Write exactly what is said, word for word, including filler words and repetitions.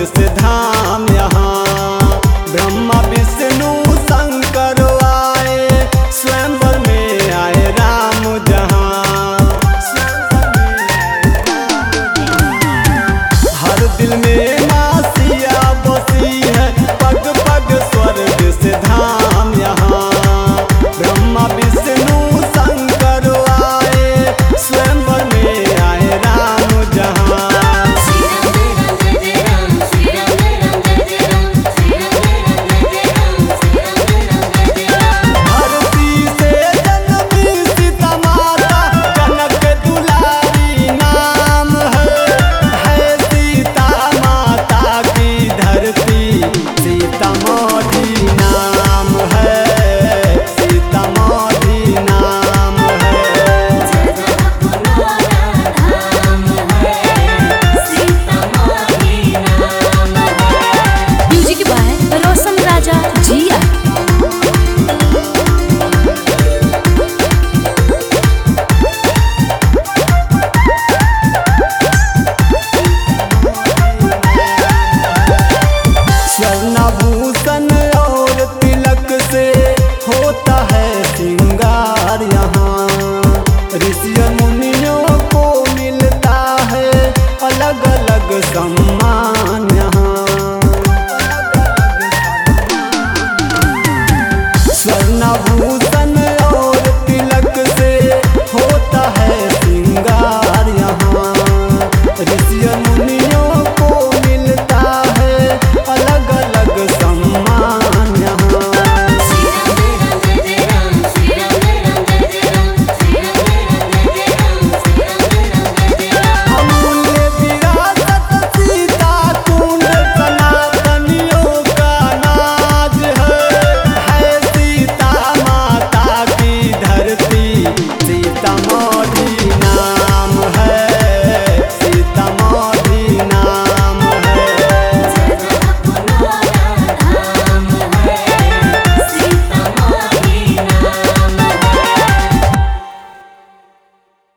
से धाम यहाँ। ब्रह्मा विष्णु शंकर आए, स्वयंवर में आए राम जहाँ। हर दिल में माँ सिया बसी है, पग पग स्वर्ग से धाम यहाँ। ब्रह्मा विष्णु शंकर आए, स्वयंवर में आए राम जहाँ। भूषण और तिलक से होता है श्रृंगार यहाँ। ऋषियों मुनियों को मिलता है अलग अलग सम्मान यहाँ। स्वर्णाभूषण और तिलक से होता है श्रृंगार यहाँ। ऋषियों मुनियों